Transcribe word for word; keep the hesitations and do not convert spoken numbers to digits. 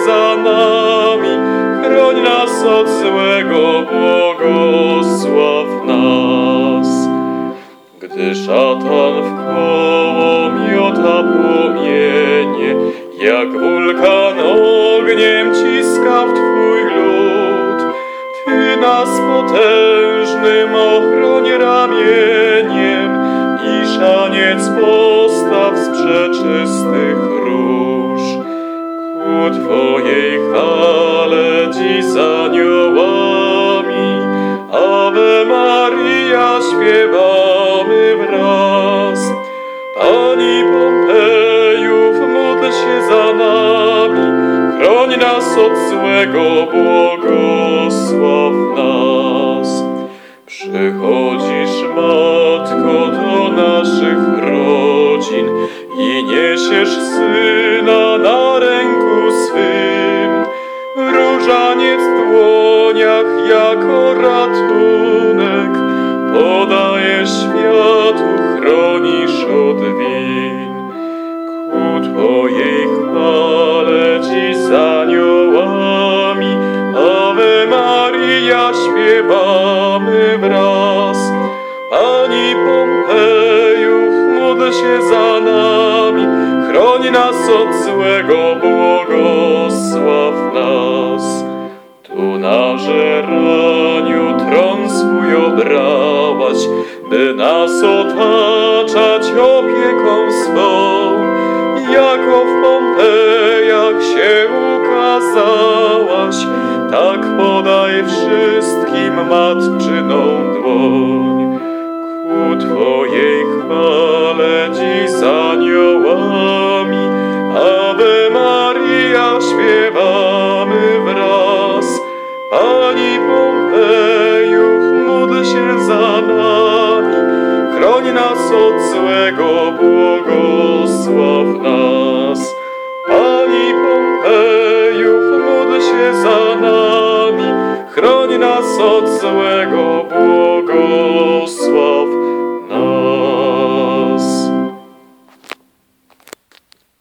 za nami, chroń nas od złego, błogosław nas. Gdy szatan wkoło miota płomienie, jak wulkan ogniem ciska w Twój lud, Ty nas potężnym ochroń ramieniem i szaniec postaw z przeczystych róż. Ku Twojej chwale dziś z aniołami Ave Maria śpiewamy wraz. Pani Pompejów, módl się za nami, chroń nas od złego, błogosław nas. Przychodzisz, Matko, do naszych rodzin i niesiesz Syna na ręku swym. Różaniec w dłoniach jako ratunek podajesz światu, chronisz od win. Ku Twojej chwale dziś z aniołami Ave Maria śpiewamy wraz. Pani Pompejów, módl się za nami, chroń nas od złego, błogosław nas. Tu na żeraniu tron swój obrałaś, by nas otaczać opieką swą. Jako w Pompejach się ukazałaś, tak podaj wszystkim matczyną dłoń. Ku Twojej chwale dziś z aniołami Ave Maria śpiewamy wraz. Pani Pompejów, módl się za nami, chroń nas od złego, błogosław nas. Pani Pompejów, módl się za nami, chroń nas od złego, błogosław